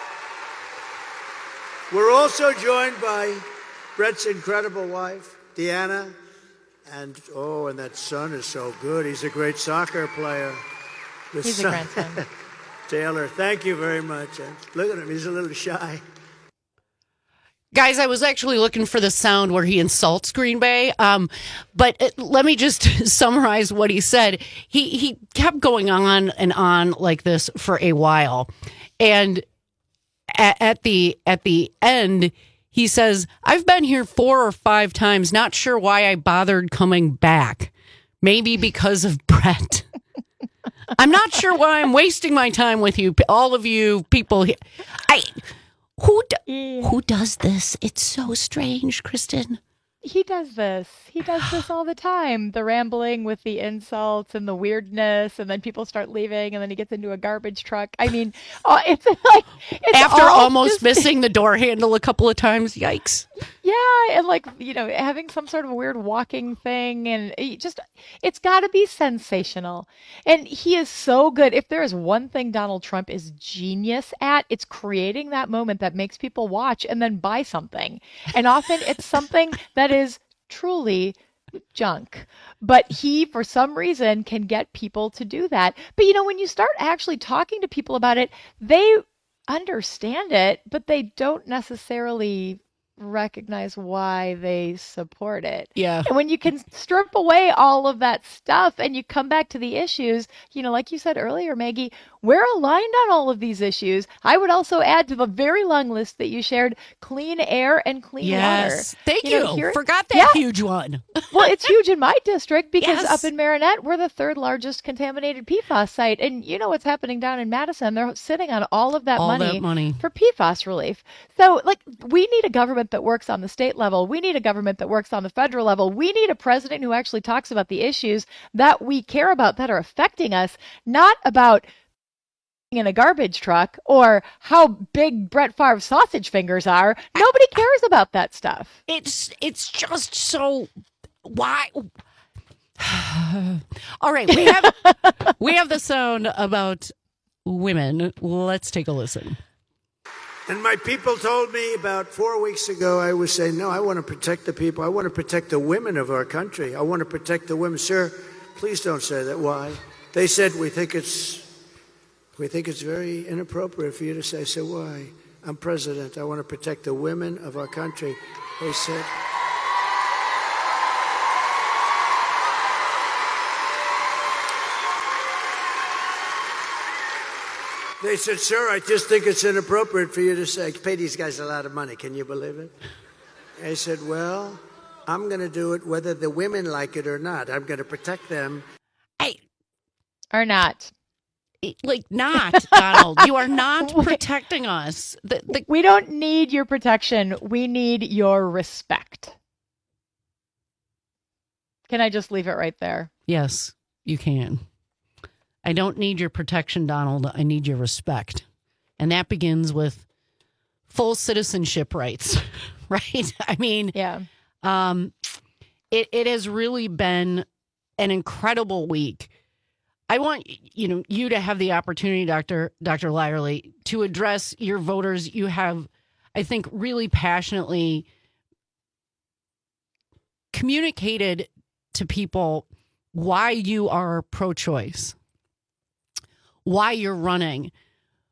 We're also joined by Brett's incredible wife, Deanna, and oh, and that son is so good. He's a great soccer player. The He's son, a grandson. Taylor, thank you very much. And look at him, he's a little shy. Guys, I was actually looking for the sound where he insults Green Bay, um, but it, let me just summarize what he said. He he kept going on and on like this for a while, and at, at the at the end, he says, "I've been here four or five times. Not sure why I bothered coming back. Maybe because of Brett. I'm not sure why I'm wasting my time with you, all of you people here. I." Who do, who does this? It's so strange, Kristen. He does this. He does this all the time. The rambling with the insults and the weirdness, and then people start leaving, and then he gets into a garbage truck. I mean, uh, it's like it's after almost just missing the door handle a couple of times. Yikes! Yeah, and like you know, having some sort of weird walking thing, and it just it's got to be sensational. And he is so good. If there is one thing Donald Trump is genius at, it's creating that moment that makes people watch and then buy something. And often it's something that is truly junk, but he for some reason can get people to do that. But you know, when you start actually talking to people about it, they understand it, but they don't necessarily recognize why they support it. Yeah. And when you can strip away all of that stuff and you come back to the issues, you know, like you said earlier, Maggie, we're aligned on all of these issues. I would also add to the very long list that you shared, clean air and clean yes. water. Thank you. you. know, here, Forgot that yeah. huge one. Well, it's huge in my district because Yes. up in Marinette, we're the third largest contaminated P FAS site. And you know what's happening down in Madison? They're sitting on all of that, All money, that money. for P FAS relief. So, like, we need a government that works on the state level. We need a government that works on the federal level. We need a president who actually talks about the issues that we care about that are affecting us, not about in a garbage truck or how big Brett Favre's sausage fingers are. Nobody cares about that stuff. It's it's just so why. All right, we have we have the sound about women. Let's take a listen. And my people told me about four weeks ago, I was saying, no, I want to protect the people. I want to protect the women of our country. I want to protect the women. Sir, please don't say that. Why? They said, we think it's we think it's very inappropriate for you to say. I said, why? I'm president. I want to protect the women of our country. They said... They said, sir, I just think it's inappropriate for you to say, pay these guys a lot of money. Can you believe it? I said, well, I'm going to do it whether the women like it or not. I'm going to protect them. Hey, or not. Like, not, Donald. You are not protecting us. The, the... We don't need your protection. We need your respect. Can I just leave it right there? Yes, you can. I don't need your protection, Donald. I need your respect. And that begins with full citizenship rights, right? I mean, yeah. um, it, it has really been an incredible week. I want you know you to have the opportunity, Doctor Doctor Lyerly, to address your voters. You have, I think, really passionately communicated to people why you are pro-choice, why you're running,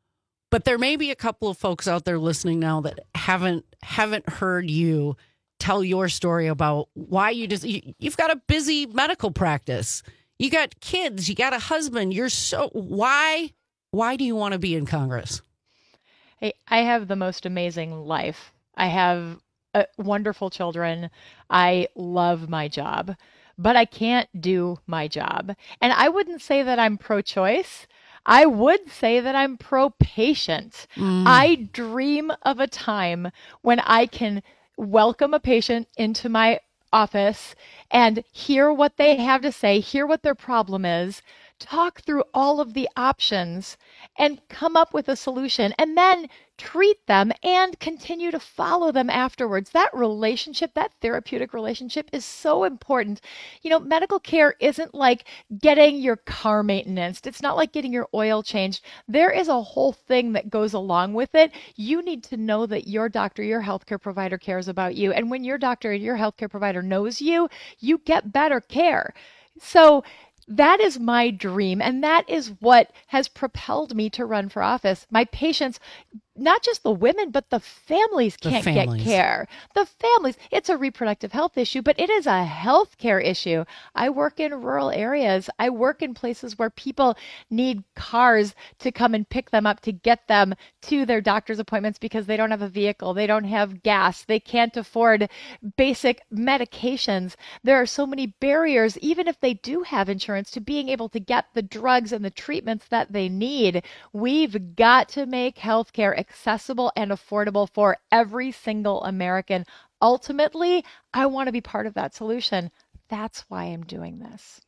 But there may be a couple of folks out there listening now that haven't haven't heard you tell your story about why you just you, you've got a busy medical practice. You got kids, you got a husband. You're so why why do you want to be in Congress? Hey, I have the most amazing life. I have uh, wonderful children. I love my job, but I can't do my job. And I wouldn't say that I'm pro-choice. I would say that I'm pro-patient. Mm. I dream of a time when I can welcome a patient into my office and hear what they have to say, hear what their problem is, talk through all of the options, and come up with a solution, and then treat them and continue to follow them afterwards. That relationship, that therapeutic relationship is so important. You know, medical care isn't like getting your car maintenance. It's not like getting your oil changed. There is a whole thing that goes along with it. You need to know that your doctor, your healthcare provider cares about you. And when your doctor and your healthcare provider knows you, you get better care. So that is my dream, and that is what has propelled me to run for office. My patients, not just the women, but the families can't the families. get care. The families, it's a reproductive health issue, but it is a health care issue. I work in rural areas. I work in places where people need cars to come and pick them up to get them to their doctor's appointments because they don't have a vehicle. They don't have gas. They can't afford basic medications. There are so many barriers, even if they do have insurance, to being able to get the drugs and the treatments that they need. We've got to make healthcare accessible and affordable for every single American. Ultimately, I want to be part of that solution. That's why I'm doing this.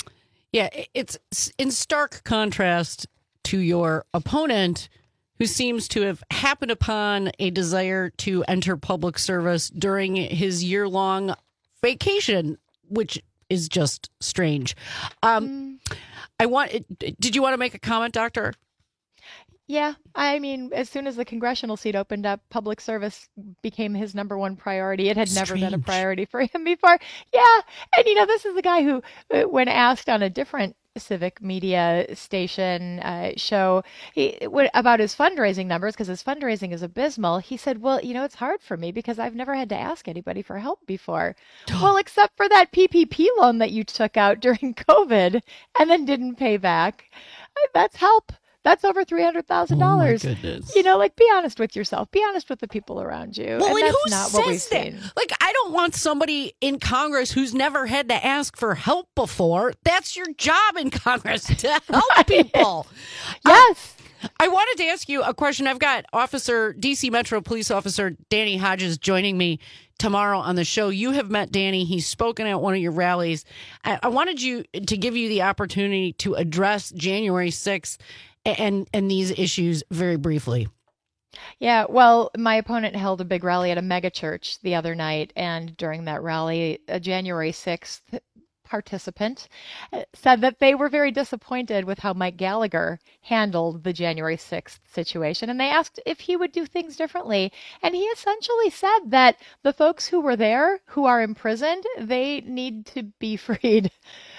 Yeah, it's in stark contrast to your opponent, who seems to have happened upon a desire to enter public service during his year-long vacation, which is just strange. Um, mm. I want. Did you want to make a comment, Doctor? Yeah, I mean, as soon as the congressional seat opened up, public service became his number one priority. It had Strange. never been a priority for him before. Yeah, and you know, this is the guy who, when asked on a different civic media station uh, show he, about his fundraising numbers, because his fundraising is abysmal, he said, well, you know, it's hard for me because I've never had to ask anybody for help before. Well, except for that P P P loan that you took out during COVID and then didn't pay back. That's help. That's over three hundred thousand oh dollars. You know, like, be honest with yourself. Be honest with the people around you. Well, and, and that's who not says what we've that? Seen. Like, I don't want somebody in Congress who's never had to ask for help before. That's your job in Congress, to help people. Yes. Uh, I wanted to ask you a question. I've got Officer, D C Metro Police Officer Danny Hodges joining me tomorrow on the show. You have met Danny. He's spoken at one of your rallies. I, I wanted you to give you the opportunity to address January sixth and and these issues very briefly. Yeah, well, my opponent held a big rally at a mega church the other night, and during that rally, a January sixth participant said that they were very disappointed with how Mike Gallagher handled the January sixth situation, and they asked if he would do things differently. And he essentially said that the folks who were there, who are imprisoned, they need to be freed.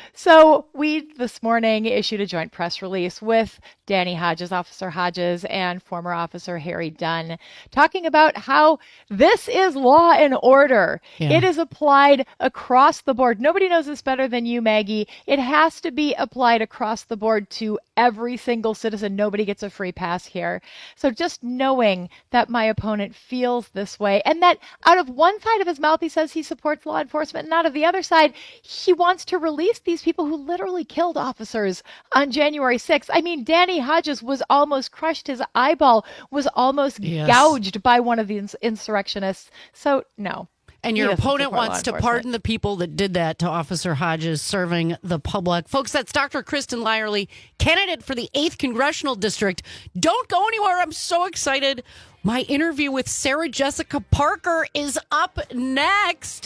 So we this morning issued a joint press release with Danny Hodges, Officer Hodges, and former Officer Harry Dunn, talking about how this is law and order. Yeah. It is applied across the board. Nobody knows this better than you, Maggie. It has to be applied across the board to every single citizen. Nobody gets a free pass here. So just knowing that my opponent feels this way, and that out of one side of his mouth he says he supports law enforcement, and out of the other side he wants to release these people who literally killed officers on January sixth. I mean, Danny Hodges was almost crushed. His eyeball was almost yes. gouged by one of the ins- insurrectionists. So no. And your opponent wants to pardon the people that did that to Officer Hodges serving the public. Folks, that's Doctor Kristen Lyerly, candidate for the eighth Congressional District. Don't go anywhere. I'm so excited. My interview with Sarah Jessica Parker is up next.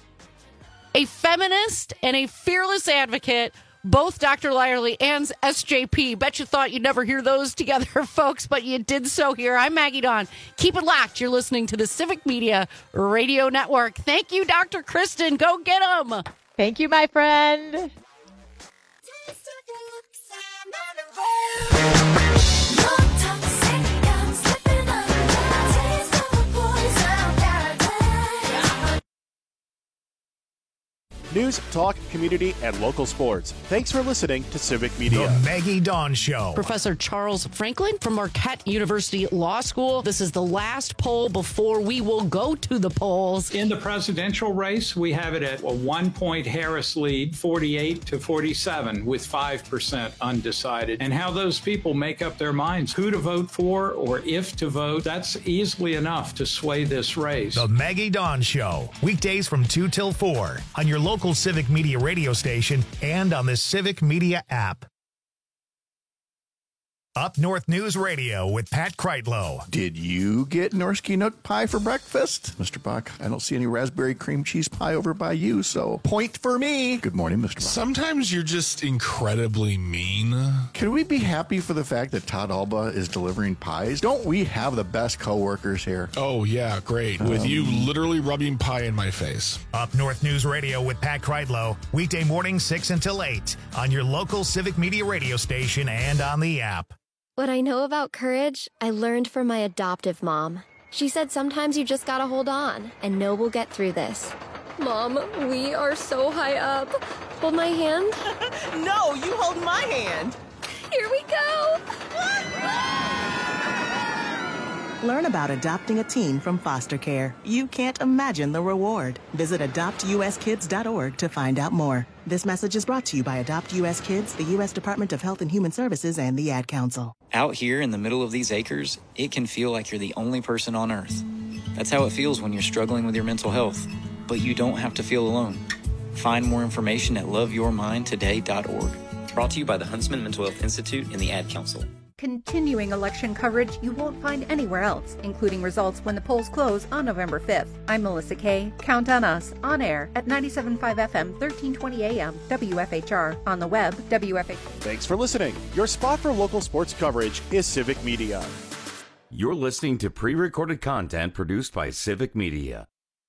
A feminist and a fearless advocate, both Doctor Lyerly and S J P. Bet you thought you'd never hear those together, folks, but you did so here. I'm Maggie Dawn. Keep it locked. You're listening to the Civic Media Radio Network. Thank you, Doctor Kristen. Go get them. Thank you, my friend. Talk, News, talk, community, and local sports. Thanks for listening to Civic Media. The Maggie Dawn Show. Professor Charles Franklin from Marquette University Law School. This is the last poll before we will go to the polls. In the presidential race, we have it at a one-point Harris lead, forty-eight to forty-seven, with five percent undecided. And how those people make up their minds, who to vote for or if to vote, that's easily enough to sway this race. The Maggie Dawn Show. Weekdays from two till four on your local Civic Media radio station and on the Civic Media app. Up North News Radio with Pat Kreitlow. Did you get Norsky Nook pie for breakfast? Mister Buck, I don't see any raspberry cream cheese pie over by you, so point for me. Good morning, Mister Buck. Sometimes you're just incredibly mean. Can we be happy for the fact that Todd Alba is delivering pies? Don't we have the best coworkers here? Oh, yeah, great. With um, you literally rubbing pie in my face. Up North News Radio with Pat Kreitlow. Weekday morning, six until eight on your local Civic Media radio station and on the app. What I know about courage, I learned from my adoptive mom. She said sometimes you just gotta hold on and know we'll get through this. Mom, we are so high up. Hold my hand. No, you hold my hand. Here we go. Learn about adopting a teen from foster care. You can't imagine the reward. Visit adopt u s kids dot org to find out more. This message is brought to you by Adopt U S Kids, the U S Department of Health and Human Services, and the Ad Council. Out here in the middle of these acres, it can feel like you're the only person on Earth. That's how it feels when you're struggling with your mental health. But you don't have to feel alone. Find more information at love your mind today dot org. Brought to you by the Huntsman Mental Health Institute and the Ad Council. Continuing election coverage you won't find anywhere else, including results when the polls close on November fifth. I'm Melissa Kay. Count on us on air at ninety-seven point five F M, thirteen twenty A M, W F H R, on the web, W F H R. Thanks for listening. Your spot for local sports coverage is Civic Media. You're listening to pre-recorded content produced by Civic Media.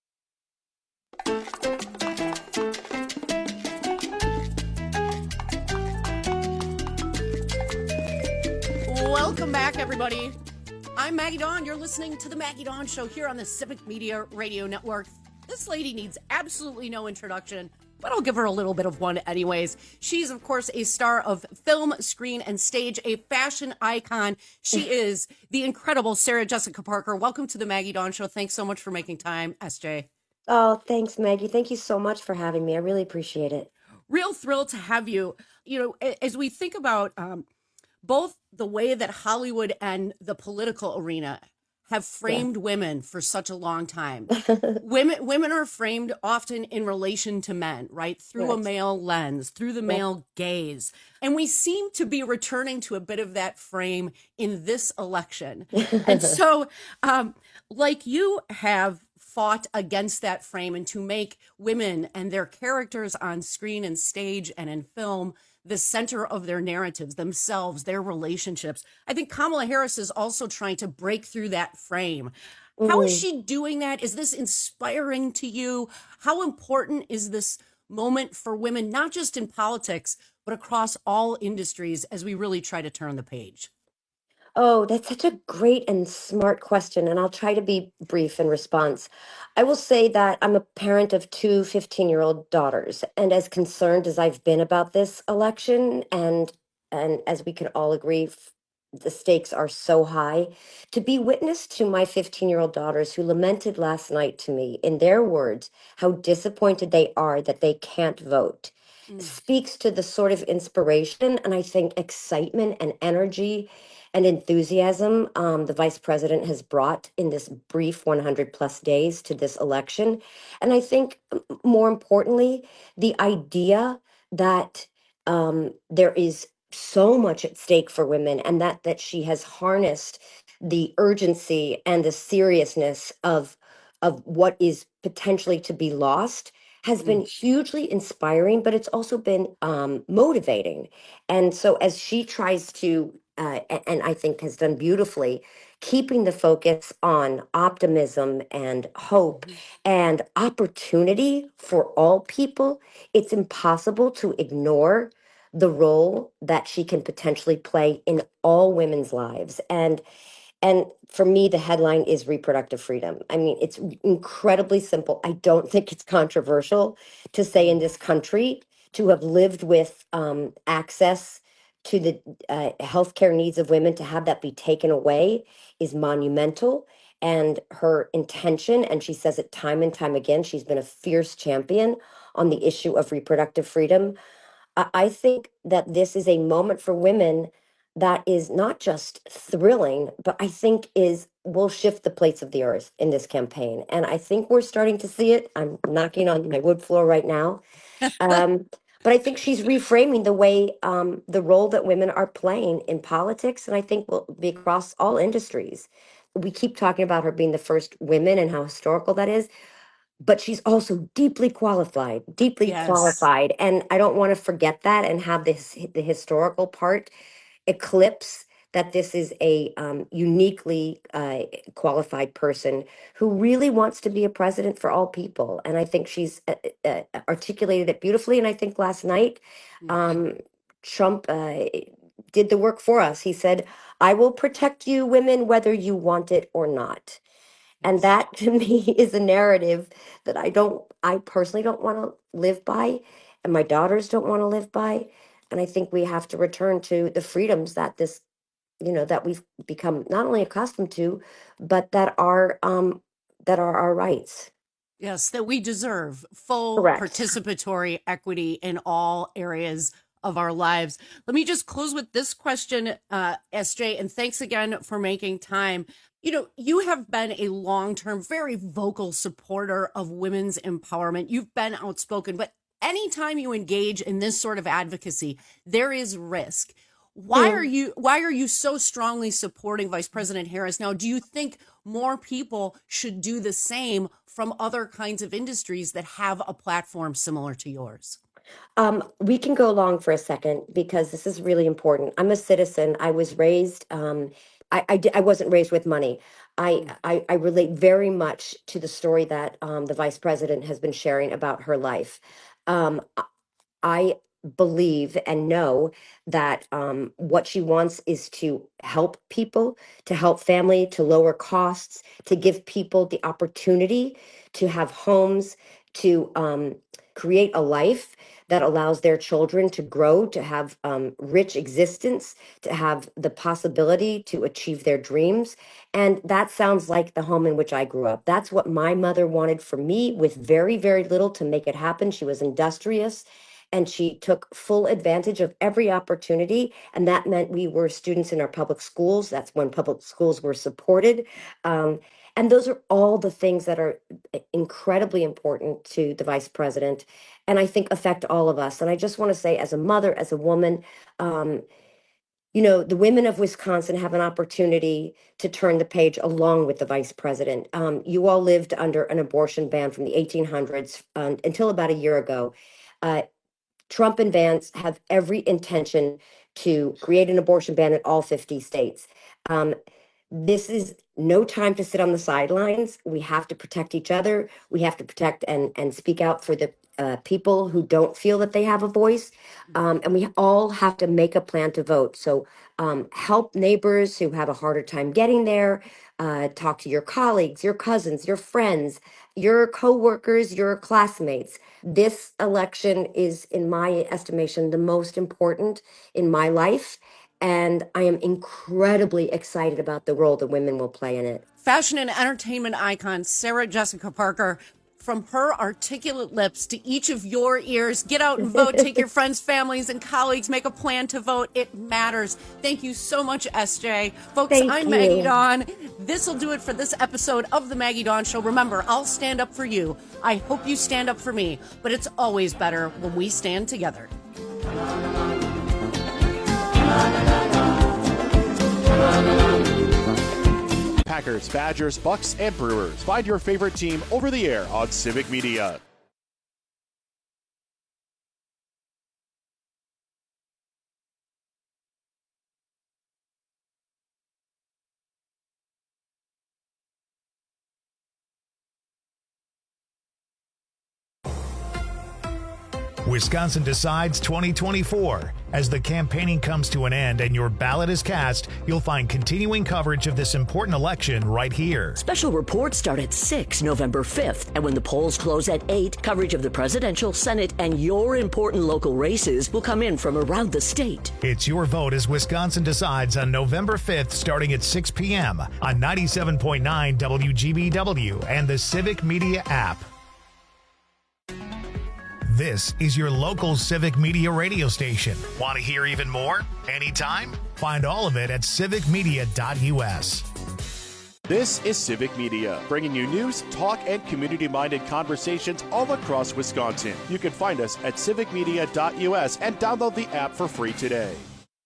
Welcome back, everybody. I'm Maggie Dawn. You're listening to the Maggie Dawn Show here on the Civic Media Radio Network. This lady needs absolutely no introduction, but I'll give her a little bit of one anyways. She's, of course, a star of film, screen, and stage, a fashion icon. She is the incredible Sarah Jessica Parker. Welcome to the Maggie Dawn Show. Thanks so much for making time, S J. Oh, thanks, Maggie. Thank you so much for having me. I really appreciate it. Real thrilled to have you. You know, as we think about um, both the way that Hollywood and the political arena have framed yeah. women for such a long time. women women are framed often in relation to men, right? Through right. a male lens, through the male yeah. gaze. And we seem to be returning to a bit of that frame in this election. And so, um, like you have fought against that frame and to make women and their characters on screen and stage and in film the center of their narratives, themselves, their relationships. I think Kamala Harris is also trying to break through that frame. Mm. How is she doing that? Is this inspiring to you? How important is this moment for women, not just in politics, but across all industries as we really try to turn the page? Oh, that's such a great and smart question, and I'll try to be brief in response. I will say that I'm a parent of two fifteen-year-old daughters, and as concerned as I've been about this election, and and as we can all agree, f- the stakes are so high, to be witness to my fifteen-year-old daughters who lamented last night to me, in their words, how disappointed they are that they can't vote, mm. speaks to the sort of inspiration and I think excitement and energy and enthusiasm um, the vice president has brought in this brief one hundred plus days to this election. And I think more importantly, the idea that um, there is so much at stake for women and that that she has harnessed the urgency and the seriousness of of what is potentially to be lost has been hugely inspiring, but it's also been um, motivating. And so as she tries to Uh, and I think has done beautifully, keeping the focus on optimism and hope and opportunity for all people, it's impossible to ignore the role that she can potentially play in all women's lives. And And for me, the headline is reproductive freedom. I mean, it's incredibly simple. I don't think it's controversial to say in this country to have lived with um, access to the uh, healthcare needs of women, to have that be taken away is monumental. And her intention, and she says it time and time again, she's been a fierce champion on the issue of reproductive freedom. I I think that this is a moment for women that is not just thrilling, but I think is will shift the plates of the earth in this campaign. And I think we're starting to see it. I'm knocking on my wood floor right now. Um, but I think she's reframing the way um, the role that women are playing in politics, and I think will be across all industries. We keep talking about her being the first women and how historical that is, but she's also deeply qualified, deeply Yes. qualified. And I don't want to forget that and have this the historical part eclipse that this is a um, uniquely uh, qualified person who really wants to be a president for all people. And I think she's uh, uh, articulated it beautifully. And I think last night, um, Trump uh, did the work for us. He said, I will protect you, women, whether you want it or not. And that to me is a narrative that I don't, I personally don't want to live by, and my daughters don't want to live by. And I think we have to return to the freedoms that this, you know, that we've become not only accustomed to, but that are, um, that are our rights. Yes, that we deserve full Correct. participatory equity in all areas of our lives. Let me just close with this question, uh, S J, and thanks again for making time. You know, you have been a long-term, very vocal supporter of women's empowerment. You've been outspoken, but anytime you engage in this sort of advocacy, there is risk. Why are you why are you so strongly supporting Vice President Harris now? Do you think more people should do the same from other kinds of industries that have a platform similar to yours? Um, we can go along for a second because this is really important. I'm a citizen. I was raised, um, I, I, di- I wasn't raised with money. I, I, I relate very much to the story that um, the vice president has been sharing about her life. Um, I I believe and know that um, what she wants is to help people, to help family, to lower costs, to give people the opportunity to have homes, to um, create a life that allows their children to grow, to have um, rich existence, to have the possibility to achieve their dreams. And that sounds like the home in which I grew up. That's what my mother wanted for me with very, very little to make it happen. She was industrious and she took full advantage of every opportunity. And that meant we were students in our public schools. That's when public schools were supported. Um, and those are all the things that are incredibly important to the vice president, and I think affect all of us. And I just want to say, as a mother, as a woman, um, you know, the women of Wisconsin have an opportunity to turn the page along with the vice president. Um, you all lived under an abortion ban from the eighteen hundreds um, until about a year ago. Uh, Trump and Vance have every intention to create an abortion ban in all fifty states. Um, this is no time to sit on the sidelines. We have to protect each other. We have to protect and, and speak out for the uh, people who don't feel that they have a voice. Um, and we all have to make a plan to vote. So um, help neighbors who have a harder time getting there. Uh, talk to your colleagues, your cousins, your friends, your coworkers, your classmates. This election is, in my estimation, the most important in my life. And I am incredibly excited about the role that women will play in it. Fashion and entertainment icon Sarah Jessica Parker, from her articulate lips to each of your ears, get out and vote. Take your friends, families, and colleagues. Make a plan to vote. It matters. Thank you so much, S J. Folks, Thank I'm you. Maggie Dawn. This will do it for this episode of The Maggie Dawn Show. Remember, I'll stand up for you. I hope you stand up for me. But it's always better when we stand together. Packers, Badgers, Bucks, and Brewers. Find your favorite team over the air on Civic Media. Wisconsin Decides twenty twenty-four. As the campaigning comes to an end and your ballot is cast, you'll find continuing coverage of this important election right here. Special reports start at six November fifth, and when the polls close at eight, coverage of the presidential, Senate, and your important local races will come in from around the state. It's your vote as Wisconsin Decides on November fifth, starting at six p.m. on ninety-seven point nine W G B W and the Civic Media app. This is your local Civic Media radio station. Want to hear even more? Anytime? Find all of it at civic media dot u s. This is Civic Media, bringing you news, talk, and community-minded conversations all across Wisconsin. You can find us at civic media dot u s and download the app for free today.